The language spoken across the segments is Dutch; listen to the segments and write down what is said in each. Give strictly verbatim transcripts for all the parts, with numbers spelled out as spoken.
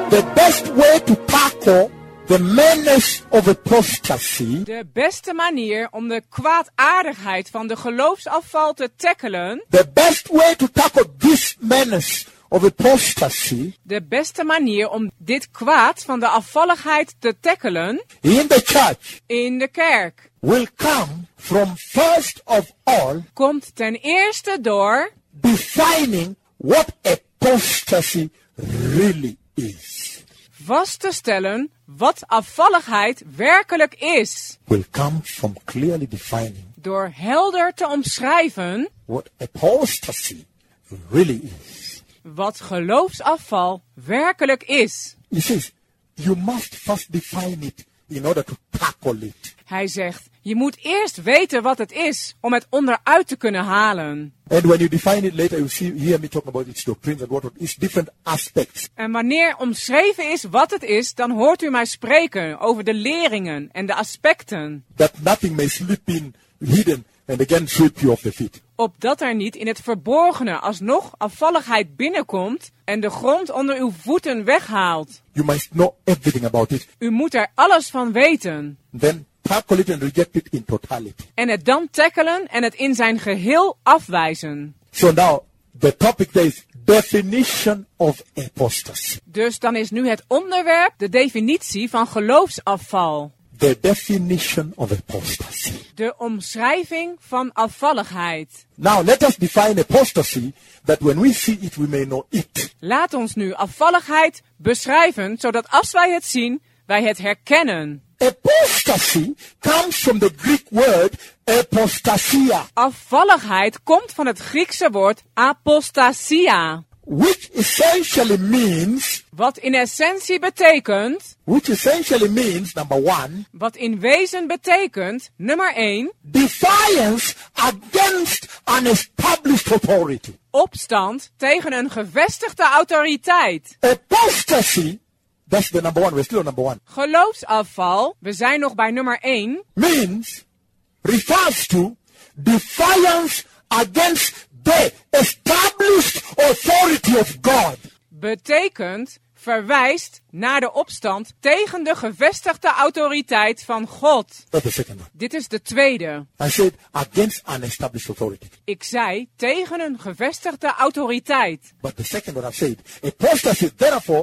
The best way to tackle the menace of apostasy De beste manier om de kwaadaardigheid van de geloofsafval te tackelen, The best way to tackle this menace of apostasy de beste manier om dit kwaad van de afvalligheid te tackelen in the church in de kerk, will come from first of all komt ten eerste door defining what apostasy really is. vast te stellen wat afvalligheid werkelijk is. Will come from clearly defining Door helder te omschrijven what apostasy really is. wat geloofsafval werkelijk is. He says, you must first define it in order to tackle it. Hij zegt, je moet eerst weten wat het is om het onderuit te kunnen halen. And when you define it later, you see, hear me talking about its doctrines and what its different aspects. En wanneer omschreven is wat het is, dan hoort u mij spreken over de leringen en de aspecten. That nothing may slip in hidden and again sweep you off the feet. Opdat er niet in het verborgene alsnog afvalligheid binnenkomt en de grond onder uw voeten weghaalt. You must know everything about it. U moet er alles van weten. Then tackle it and reject it in totality. En het dan tackelen en het in zijn geheel afwijzen. So now, the topic there is definition of apostasy. Dus dan is nu het onderwerp de definitie van geloofsafval. The definition of apostasy. De omschrijving van afvalligheid. Now, let us define apostasy, that when we see it, we may know it. Laat ons nu afvalligheid beschrijven, zodat als wij het zien, wij het herkennen. Apostasy comes from the Greek word apostasia, Afvalligheid komt van het Griekse woord apostasia, which essentially means, wat in essentie betekent, which essentially means, number one, wat in wezen betekent, nummer één, defiance against an established authority. opstand tegen een gevestigde autoriteit. Apostasy, that's the number one, we're still on number one, Geloofsafval, we zijn nog bij nummer één, means, refers to defiance against the established authority of God. betekent, verwijst naar de opstand tegen de gevestigde autoriteit van God. That's the second one. Dit is de tweede. I said against an established authority. Ik zei tegen een gevestigde autoriteit. But the second one I said, apostasy therefore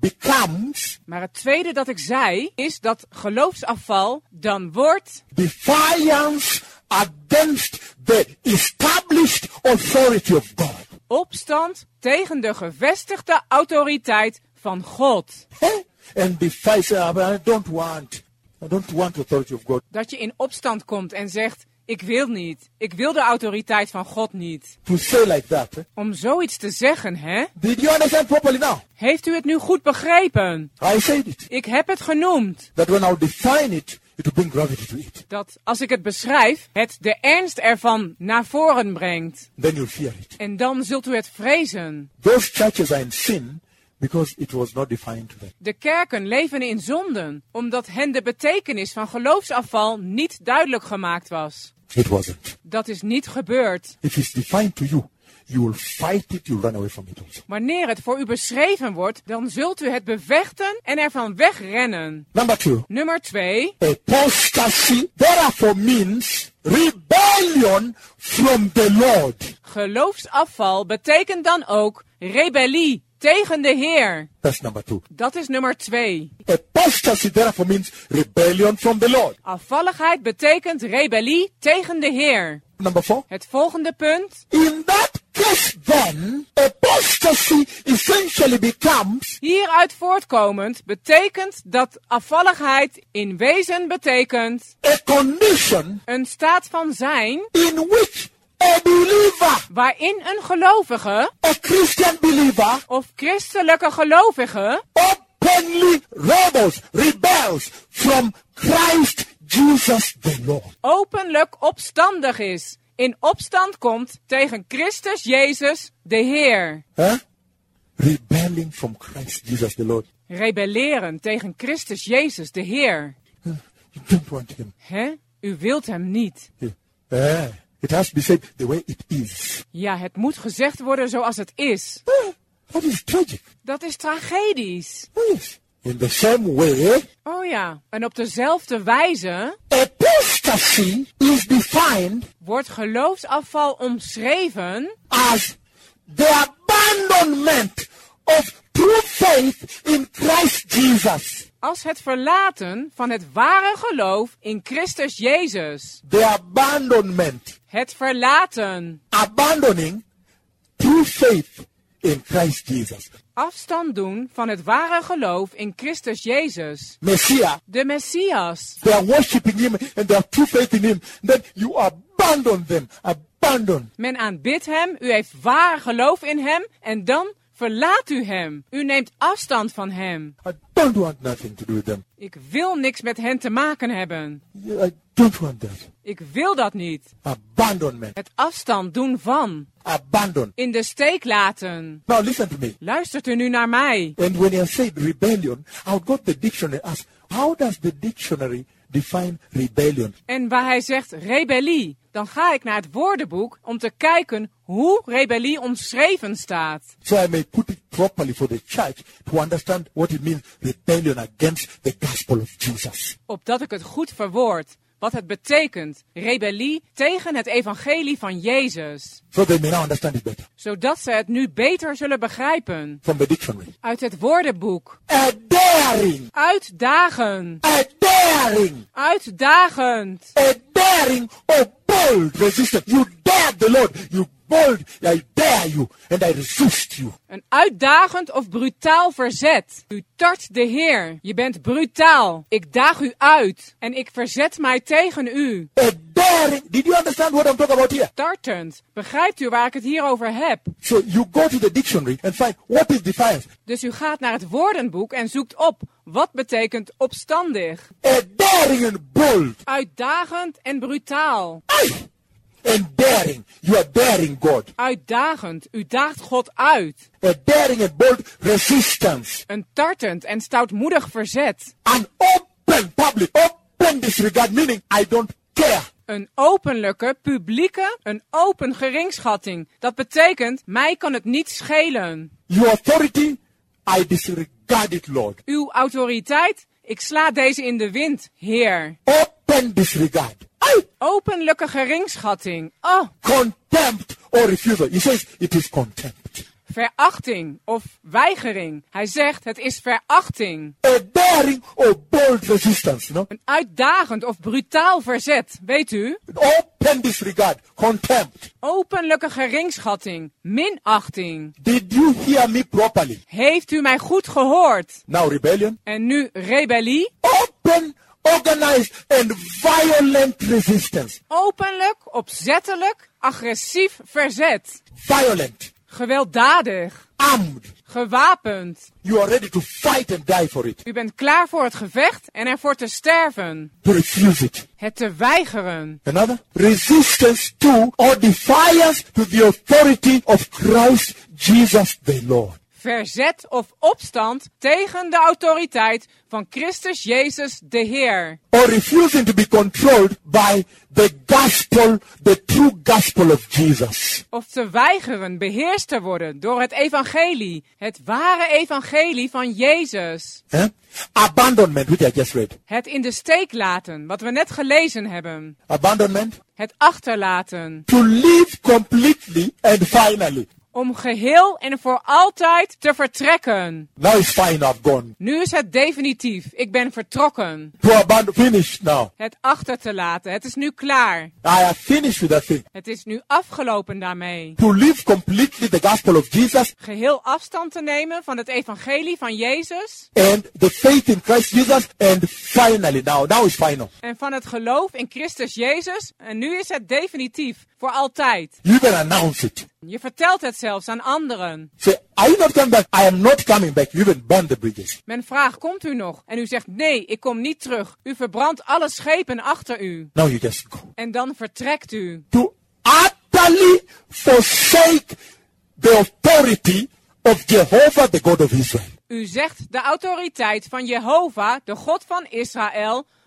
becomes Maar het tweede dat ik zei, is dat geloofsafval dan wordt defiance against the established authority of God. opstand tegen de gevestigde autoriteit van God. Eh? And defiance, uh, I don't want, I don't want the authority of God. Dat je in opstand komt en zegt, ik wil niet, ik wil de autoriteit van God niet. To say like that. Eh? Om zoiets te zeggen, hè? Did you understand properly now? Heeft u het nu goed begrepen? I said it. Ik heb het genoemd. That when I define it, it will bring gravity to it. Dat als ik het beschrijf, het de ernst ervan naar voren brengt. Then you'll fear it. En dan zult u het vrezen. Those churches are in sin because it was not defined to them. De kerken leven in zonden, omdat hen de betekenis van geloofsafval niet duidelijk gemaakt was. It wasn't. Dat is niet gebeurd. If it's defined to you, you will fight it, you'll run away from it also. Wanneer het voor u beschreven wordt, dan zult u het bevechten en ervan wegrennen. Number two, Nummer twee. apostasy therefore means rebellion from the Lord. Geloofsafval betekent dan ook rebellie tegen de Heer. That's number two. Dat is nummer twee. Apostasy therefore means rebellion from the Lord. Afvalligheid betekent rebellie tegen de Heer. Number four. Het volgende punt. In that case then, apostasy essentially becomes Hieruit voortkomend betekent dat afvalligheid in wezen betekent a condition een staat van zijn in which a believer, waarin een gelovige a Christian believer, of christelijke gelovige openly rebels, rebels from Christ Jesus the Lord. openlijk opstandig is, in opstand komt tegen Christus Jezus de Heer. Huh? Rebelling from Christ Jesus the Lord. Rebelleren tegen Christus Jezus de Heer. Huh? You don't want him. Hè? U wilt hem niet. Yeah. It has to be said the way it is. Ja, het moet gezegd worden zoals het is. Huh? That is tragic. Dat is tragedisch. Oh, yes. In the same way, Oh ja, en op dezelfde wijze apostasy is defined wordt geloofsafval omschreven as the abandonment of true faith in Christ Jesus. als het verlaten van het ware geloof in Christus Jezus. The abandonment, Het verlaten. abandoning true faith in Christ Jesus. Afstand doen van het ware geloof in Christus Jezus. Messiah, De Messias. they are worshiping him and they have true faith in him. Then you abandon them. Abandon. Men aanbidt hem, u heeft waar geloof in hem en dan verlaat u hem. U neemt afstand van hem. I don't want nothing to do with them. Ik wil niks met hen te maken hebben. I don't want that. Ik wil dat niet. Abandonment. Het afstand doen van. Abandon. In de steek laten. Now listen to me. Luistert u nu naar mij. And when you say rebellion, I would go to the dictionary and ask, how does the dictionary define rebellion? En waar hij zegt rebellie, dan ga ik naar het woordenboek om te kijken hoe rebellie omschreven staat. So I may put it properly for the church to understand what it means, rebellion against the gospel of Jesus. Opdat ik het goed verwoord. Wat het betekent, rebellie tegen het evangelie van Jezus. So they may now understand it better. Zodat ze het nu beter zullen begrijpen. From the dictionary. Uit het woordenboek. A daring. Uitdagen. A daring. Uitdagend. A daring or bold resistance. You dare the Lord. You bold. I dare you. And I resist you. Een uitdagend of brutaal verzet. U tart de Heer. Je bent brutaal. Ik daag u uit. En ik verzet mij tegen u. A daring. Did you understand what I'm talking about here? Tartend. Begrijpt u waar ik het hier over heb? So you go to the dictionary and find what is defiance. Dus u gaat naar het woordenboek en zoekt op. Wat betekent opstandig? A daring and bold. Uitdagend en brutaal. Aye. And daring. You are daring God. Uitdagend. U daagt God uit. A daring and bold resistance. Een tartend en stoutmoedig verzet. An open public, open disregard, meaning I don't care. Een openlijke, publieke, een open geringschatting. Dat betekent, mij kan het niet schelen. Your authority, I disregard it, Lord. Uw autoriteit, ik sla deze in de wind, Heer. Open disregard. Aye. Openlijke geringschatting. Oh, Contempt or refusal. He says it is contempt. verachting of weigering. Hij zegt, het is verachting. A daring or bold resistance, you know. Een uitdagend of brutaal verzet, weet u? Open disregard, contempt. Openlijke geringschatting, minachting. Did you hear me properly? Heeft u mij goed gehoord? Now rebellion. En nu rebellie? Open, organized and violent resistance. Openlijk, opzettelijk, agressief verzet. Violent. Gewelddadig. Armed. Gewapend. You are ready to fight and die for it. U bent klaar voor het gevecht en ervoor te sterven. To refuse it. Het te weigeren. Another? Resistance to or defiance to the authority of Christ Jesus the Lord. Verzet of opstand tegen de autoriteit van Christus Jezus de Heer. Or refusing to be controlled by the gospel, the true gospel of Jesus. Of te weigeren beheerst te worden door het evangelie. Het ware evangelie van Jezus. Eh? Abandonment, which I just read. Het in de steek laten, wat we net gelezen hebben. Abandonment. Het achterlaten. To live completely and finally. Om geheel en voor altijd te vertrekken. Now it's fine, I've gone. Nu is het definitief. Ik ben vertrokken. To abandon, finished now. Het achter te laten. Het is nu klaar. I have finished with that thing. Het is nu afgelopen daarmee. To live completely the gospel of Jesus Geheel afstand te nemen van het evangelie van Jezus. and the faith in Christ Jesus and finally, now, now it's final. En van het geloof in Christus Jezus. En nu is het definitief. Voor altijd. You can announce it. Je vertelt het zelfs aan anderen. Say, are you not coming back? I am not coming back. You even burn the bridges. Men vraagt, komt u nog? En u zegt, nee, ik kom niet terug. U verbrandt alle schepen achter u. Now you just go. En dan vertrekt u. To utterly forsake the authority of Jehovah, the God of Israel. U zegt de autoriteit van Jehovah, de God van Israël,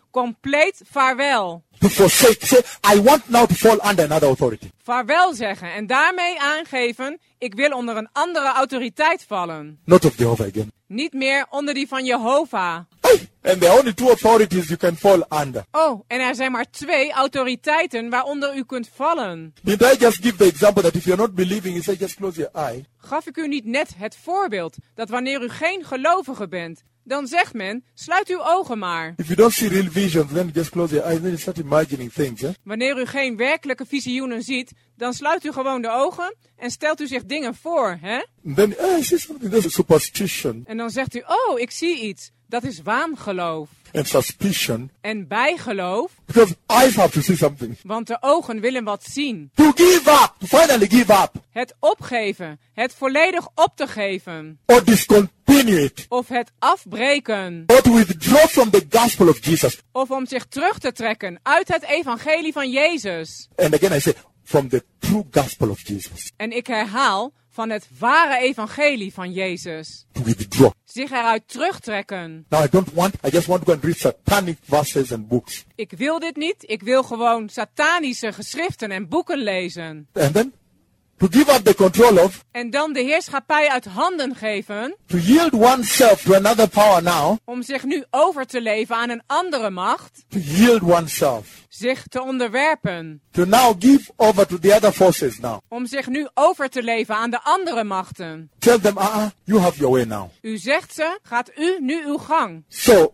compleet vaarwel. To forsake. Say, I want now to fall under another authority. Vaarwel zeggen en daarmee aangeven, ik wil onder een andere autoriteit vallen. Not of Jehovah again. Niet meer onder die van Jehovah. Hey, and there are only two authorities you can fall under. Oh, en er zijn maar twee autoriteiten waaronder u kunt vallen. Did I just give the example that if you're not believing, you say just close your eye? Gaf ik u niet net het voorbeeld dat wanneer u geen gelovige bent, dan zegt men, sluit uw ogen maar. If you don't see real visions, then you just close your eyes and you start imagining things. Eh? Wanneer u geen werkelijke visioenen ziet, dan sluit u gewoon de ogen en stelt u zich dingen voor, hè? And then, oh, I see something. There's a superstition En dan zegt u, oh, ik zie iets. Dat is waangeloof. and suspicion. En bijgeloof, Because eyes have to see something. want de ogen willen wat zien. To give up, to finally give up, Het opgeven, het volledig op te geven. or discontinue it, Of het afbreken. or to withdraw from the gospel of Jesus. Of om zich terug te trekken uit het evangelie van Jezus. And again, I say, from the true gospel of Jesus. En ik herhaal, van het ware evangelie van Jezus. To withdraw. Zich eruit terugtrekken. Now, I don't want, I just want to go and read satanic verses and books. Ik wil dit niet, ik wil gewoon satanische geschriften en boeken lezen. And then, to give up the control of, En dan de heerschappij uit handen geven, to yield oneself to another power now, om zich nu over te leven aan een andere macht, to yield oneself, zich te onderwerpen, to now give over to the other forces now. om zich nu over te leven aan de andere machten. Tell them, ah, uh you have your way now. U zegt ze, gaat u nu uw gang. So,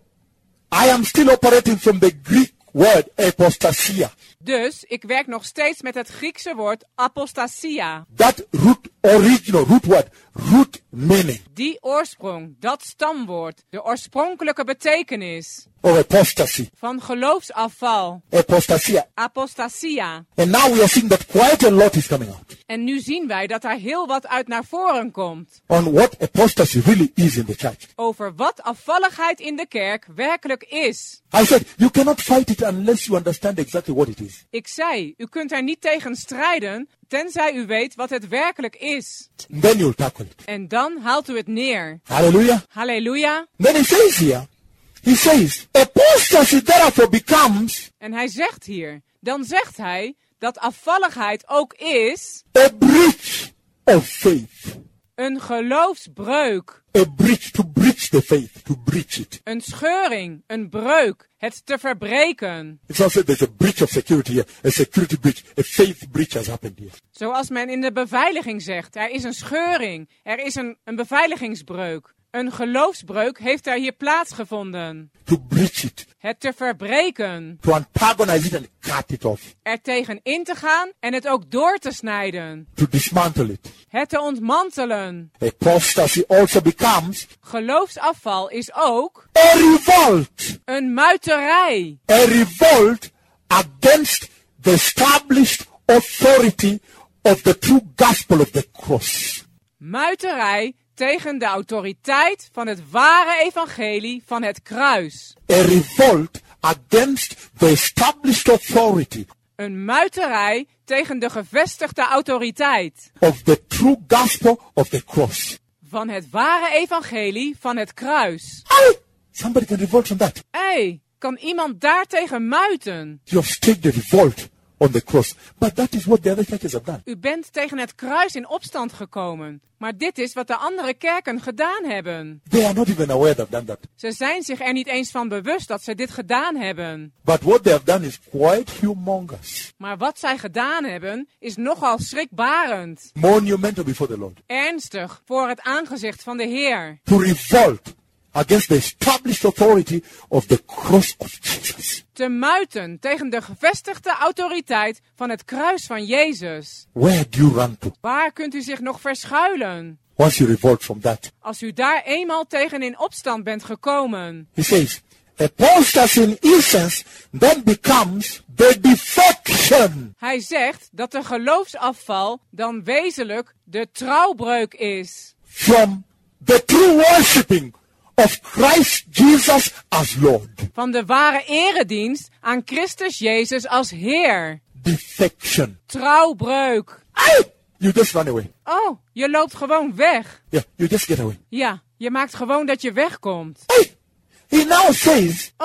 I am still operating from the Greek word apostasia. Dus ik werk nog steeds met het Griekse woord apostasia. That root original, root word, root meaning Die oorsprong, dat stamwoord, de oorspronkelijke betekenis of apostasy. van geloofsafval, Apostasia. apostasia. And now we are seeing that quite a lot is coming out En nu zien wij dat daar heel wat uit naar voren komt. on what apostasy really is in the church. Over wat afvalligheid in de kerk werkelijk is. I said, you cannot fight it unless you understand exactly what it is. Ik zei, u kunt er niet tegen strijden, tenzij u weet wat het werkelijk is. And then you'll tackle it. En dan haalt u het neer. Hallelujah. Halleluja. Then he says here, he says, apostasy therefore becomes En hij zegt hier, dan zegt hij dat afvalligheid ook is a breach of faith. een geloofsbreuk. A breach, to breach the faith, to breach it. Een scheuring, een breuk, het te verbreken. It's also there's a breach of security here, a security breach, a faith breach has happened here. Zoals men in de beveiliging zegt, er is een scheuring, er is een, een beveiligingsbreuk. Een geloofsbreuk heeft er hier plaatsgevonden. To breach it, Het te verbreken, to antagonize it and cut it off, er tegen in te gaan en het ook door te snijden. to dismantle it. Het te ontmantelen. Apostasy also becomes Geloofsafval is ook a revolt, een muiterij. a revolt against the established authority of the true gospel of the cross. Muiterij tegen de autoriteit van het ware evangelie van het kruis. A revolt against the established authority Een muiterij tegen de gevestigde autoriteit of the true gospel of the cross. van het ware evangelie van het kruis. Hey, somebody can revolt from that. Hé, hey, kan iemand daartegen muiten? You have staged the revolt on the cross. But that is what the other churches have done. U bent tegen het kruis in opstand gekomen. Maar dit is wat de andere kerken gedaan hebben. They are not even aware they've done that. Ze zijn zich er niet eens van bewust dat ze dit gedaan hebben. But what they have done is quite humongous. Maar wat zij gedaan hebben is nogal schrikbarend. Monumental before the Lord. Ernstig voor het aangezicht van de Heer. To revolt against the established authority of the cross of Jesus. Te muiten tegen de gevestigde autoriteit van het kruis van Jezus. Where do you run to Waar kunt u zich nog verschuilen? once you revolt from that? Als u daar eenmaal tegen in opstand bent gekomen. He says, apostasy in essence then becomes the defection Hij zegt dat de geloofsafval dan wezenlijk de trouwbreuk is. from the true worshipping of Christ Jesus as Lord. Van de ware eredienst aan Christus Jezus als Heer. Defection. Trouwbreuk. Hey! You just run away. Oh, je loopt gewoon weg. Yeah, you just get away. Ja, je maakt gewoon dat je wegkomt. Hey! He now says, Oh,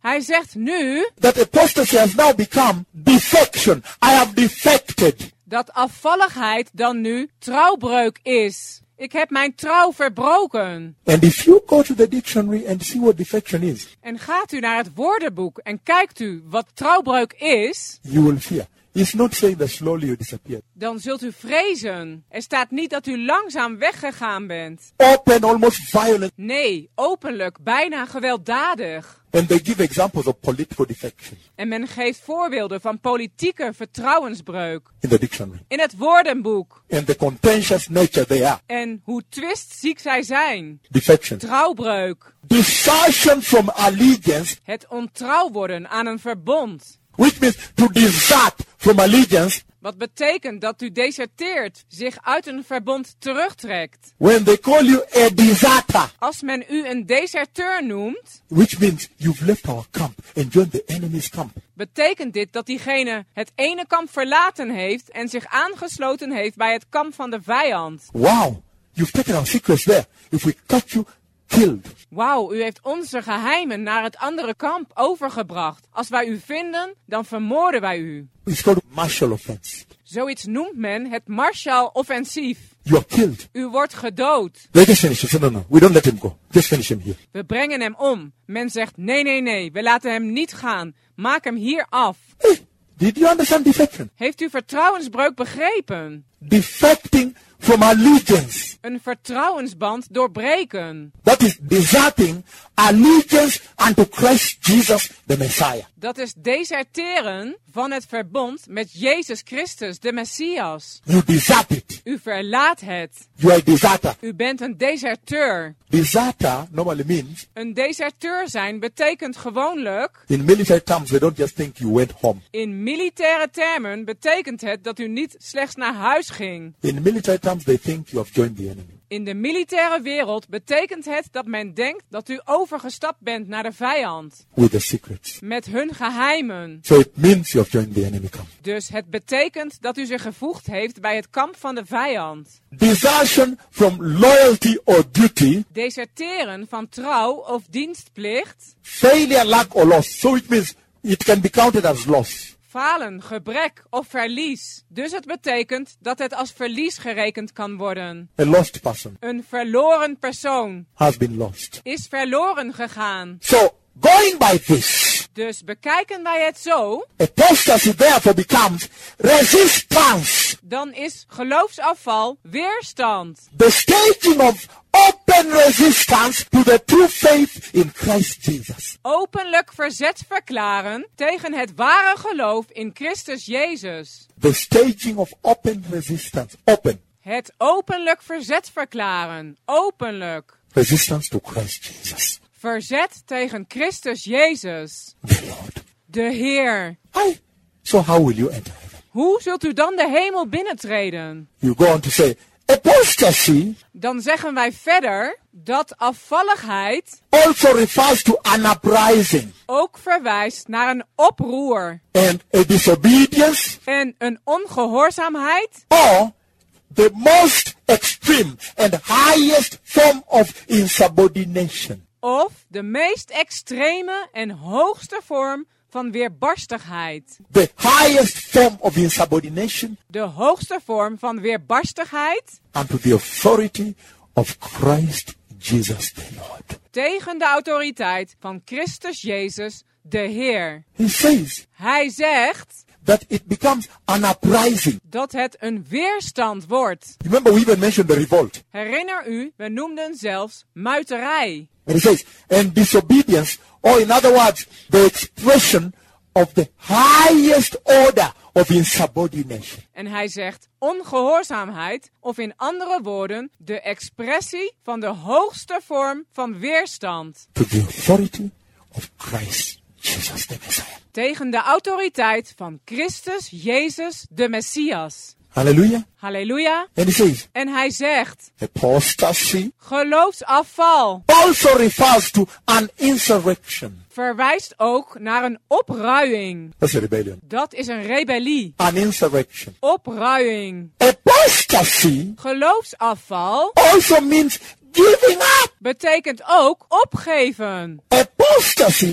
Hij zegt nu that apostasy has now become defection. I have defected. dat afvalligheid dan nu trouwbreuk is. Ik heb mijn trouw verbroken. And if you go to the dictionary and see what defection is, En gaat u naar het woordenboek en kijkt u wat trouwbreuk is, you will fear. It's not saying that slowly you disappear. dan zult u vrezen. Er staat niet dat u langzaam weggegaan bent. Open, almost violent. Nee, openlijk, bijna gewelddadig. And they give examples of political defection En men geeft voorbeelden van politieke vertrouwensbreuk. in the dictionary. In het woordenboek. And the contentious nature they are. En hoe twistziek zij zijn. Defection. Trouwbreuk. Desertion from allegiance, Het ontrouw worden aan een verbond. which means to desert from allegiance. Wat betekent dat u deserteert, zich uit een verbond terugtrekt. When they call you a deserter, Als men u een deserteur noemt, which means you've left our camp and joined the enemy's camp. betekent dit dat diegene het ene kamp verlaten heeft en zich aangesloten heeft bij het kamp van de vijand. Wow, you've taken our secrets there. If we catch you, killed. Wauw, u heeft onze geheimen naar het andere kamp overgebracht. Als wij u vinden, dan vermoorden wij u. It's called martial offense. Zoiets noemt men het Marshall-offensief. You are killed. U wordt gedood. They just finish it. No, no, we don't let him go. Just finish him here. We brengen hem om. Men zegt nee, nee, nee, we laten hem niet gaan. Maak hem hier af. Hey, did you understand defection? Heeft u vertrouwensbreuk begrepen? Defecting from allegiance. Een vertrouwensband doorbreken. That is deserting allegiance unto Christ Jesus, the Messiah. Dat is deserteren van het verbond met Jezus Christus, de Messias. You desert it. U verlaat het. You are a deserter. U bent een deserteur. Deserter normally means, Een deserteur zijn betekent gewoonlijk, in military terms, they don't just think you went home. in militaire termen betekent het dat u niet slechts naar huis ging. In military terms, they think you have joined the enemy. In de militaire wereld betekent het dat men denkt dat u overgestapt bent naar de vijand. With the secrets. Met hun geheimen. So it means you have joined the enemy camp. Dus het betekent dat u zich gevoegd heeft bij het kamp van de vijand. Desertion from loyalty or duty, Deserteren van trouw of dienstplicht. failure, lack or loss. So it means it can be counted as loss. Falen, gebrek of verlies. Dus het betekent dat het als verlies gerekend kan worden. A lost person Een verloren persoon has been lost. is verloren gegaan. So going by this, Dus bekijken wij het zo, apostasy therefore becomes resistance. dan is geloofsafval weerstand. The staging of open resistance to the true faith in Christ Jesus. Openlijk verzet verklaren tegen het ware geloof in Christus Jezus. The staging of open resistance. Open. Het openlijk verzet verklaren. Openlijk. Resistance to Christ Jesus. Verzet tegen Christus Jezus. The Lord. De Heer. Aye. So how will you enter heaven? Hoe zult u dan de hemel binnentreden? You go on to say, apostasy Dan zeggen wij verder dat afvalligheid also refers to an uprising ook verwijst naar een oproer and a disobedience en een ongehoorzaamheid or the most extreme and highest form of insubordination. of de meest extreme en hoogste vorm van weerbarstigheid. The highest form of insubordination De hoogste vorm van weerbarstigheid unto the authority of Christ Jesus the Lord. tegen de autoriteit van Christus Jezus, de Heer. He says Hij zegt that it becomes an uprising. dat het een weerstand wordt. Remember, we even mentioned the revolt. Herinner u, we noemden zelfs muiterij. And he says, and disobedience, or in other words, the expression of the highest order of insubordination. En hij zegt ongehoorzaamheid, of in andere woorden, de expressie van de hoogste vorm van weerstand. To the authority of Christ Jesus the Messiah. Tegen de autoriteit van Christus Jezus, de Messias. Hallelujah. Halleluja. And he says, En hij zegt, apostasy geloofsafval also refers to an insurrection. verwijst ook naar een opruiing. That's a rebellion. Dat is een rebellie. An insurrection. Opruiing. Apostasy Geloofsafval also means giving up. betekent ook opgeven. Apostasy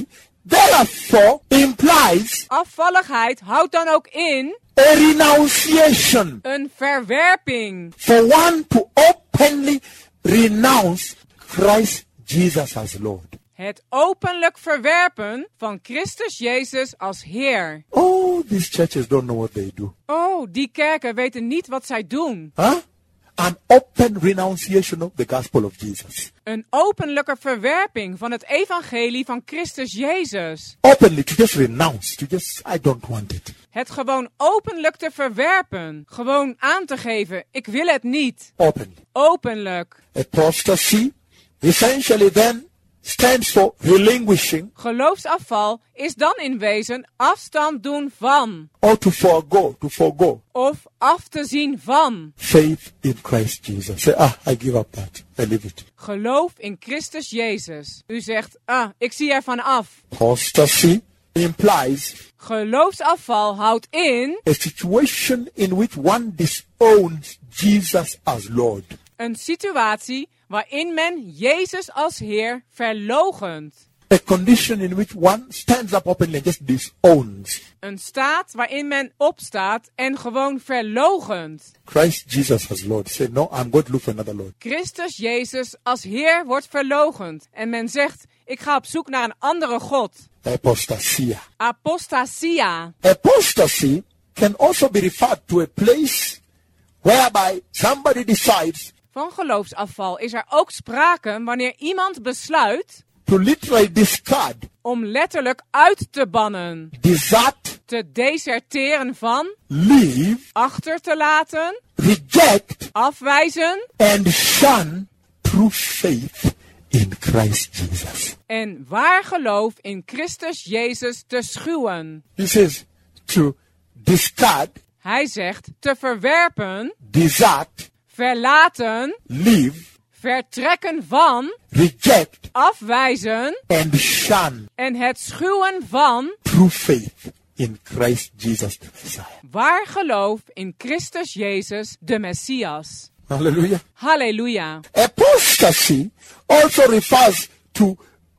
therefore implies Afvalligheid houdt dan ook in a renunciation een verwerping. for one to openly renounce Christ Jesus as Lord. Het openlijk verwerpen van Christus Jezus als Heer. Oh, these churches don't know what they do. Oh, die kerken weten niet wat zij doen. Huh? An open renunciation of the gospel of Jesus. Een openlijke verwerping van het evangelie van Christus Jezus. Openly, to just renounce, to just, I don't want it. Het gewoon openlijk te verwerpen. Gewoon aan te geven, ik wil het niet. Openly. Openlijk. Apostasy essentially then stands for relinquishing Geloofsafval is dan in wezen afstand doen van. or to forego, to forego Of af te zien van. faith in Christ Jesus. Say, ah, I give up that. I leave it. Geloof in Christus Jezus. U zegt, ah, ik zie ervan af. Apostasy implies Geloofsafval houdt in a situation in which one disowns Jesus as Lord. een situatie waarin men Jezus als Heer verloochent. A condition in which one stands up openly and just disowns Een staat waarin men opstaat en gewoon verloochent. Christ Jesus as Lord. Say, no, I'm going to look for another Lord. Christus Jezus als Heer wordt verloochend. En men zegt, ik ga op zoek naar een andere God. Apostasia. Apostasia. Apostasy can also be referred to a place whereby somebody decides Van geloofsafval is er ook sprake wanneer iemand besluit to literally discard, om letterlijk uit te bannen, desert, te deserteren van, leave, achter te laten, reject, afwijzen and shun true faith in Christ Jesus. en waar geloof in Christus Jezus te schuwen. He says to discard, Hij zegt te verwerpen, desert, verlaten, leave, vertrekken van, reject, afwijzen and shun en het schuwen van true faith in Christ Jesus the Messiah. waar geloof in Christus Jezus de Messias. Hallelujah. Halleluja. Apostasy also refers to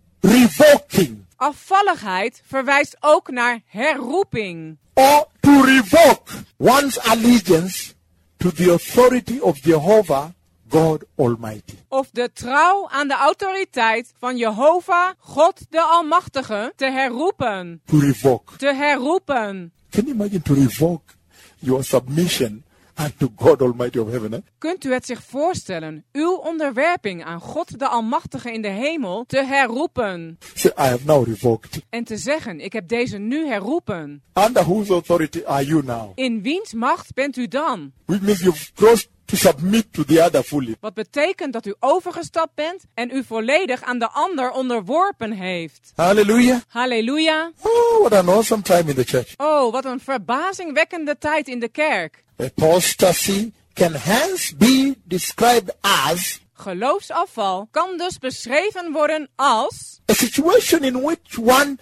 revoking Afvalligheid verwijst ook naar herroeping. or to revoke one's allegiance to the authority of Jehovah God Almighty. Of de trouw aan de autoriteit van Jehovah, God de Almachtige, te herroepen. To revoke. Te herroepen. Can you imagine to revoke your submission unto God Almighty of heaven? Eh? Kunt u het zich voorstellen, uw onderwerping aan God de Almachtige in de hemel te herroepen? Say, I have now revoked. En te zeggen, ik heb deze nu herroepen. Under whose authority are you now? In wiens macht bent u dan? Which means you've crossed to submit to the other fully. Wat betekent dat u overgestapt bent en u volledig aan de ander onderworpen heeft. Hallelujah. Halleluja. Oh, what an awesome time in the church. Oh, wat een verbazingwekkende tijd in de kerk. Apostasy can hence be described as Geloofsafval kan dus beschreven worden als a situation in which one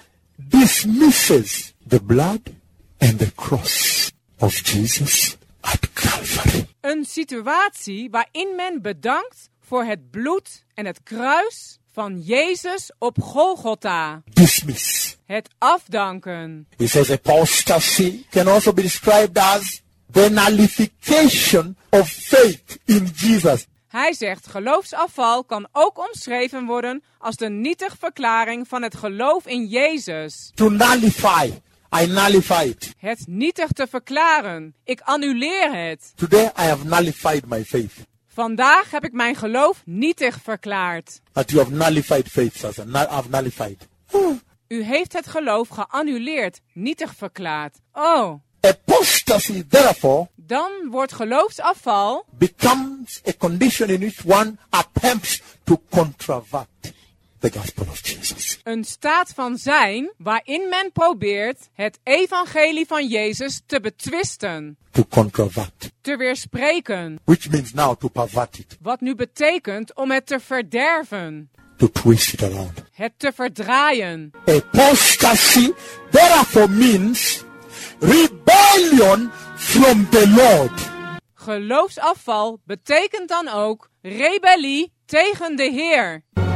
dismisses the blood and the cross of Jesus at Calvary. een situatie waarin men bedankt voor het bloed en het kruis van Jezus op Golgotha. Dismiss. Het afdanken. He says apostasy can also be described as the nullification of faith in Jesus. Hij zegt, geloofsafval kan ook omschreven worden als de nietigverklaring van het geloof in Jezus. To nullify. I nullify it. Het nietig te verklaren. Ik annuleer het. Today I have nullified my faith. Vandaag heb ik mijn geloof nietig verklaard. That you have nullified faith, Sasa. Nu- I've nullified. U heeft het geloof geannuleerd, nietig verklaard. Oh, Apostasy, therefore, dan wordt geloofsafval becomes a condition in which one attempts to controvert the gospel of Jesus. een staat van zijn waarin men probeert het evangelie van Jezus te betwisten, To controvert. te weerspreken. Which means now to pervert it. Wat nu betekent om het te verderven, To twist it around. het te verdraaien. Apostasy, therefore, means rebellion from the Lord. Geloofsafval betekent dan ook rebellie tegen de Heer.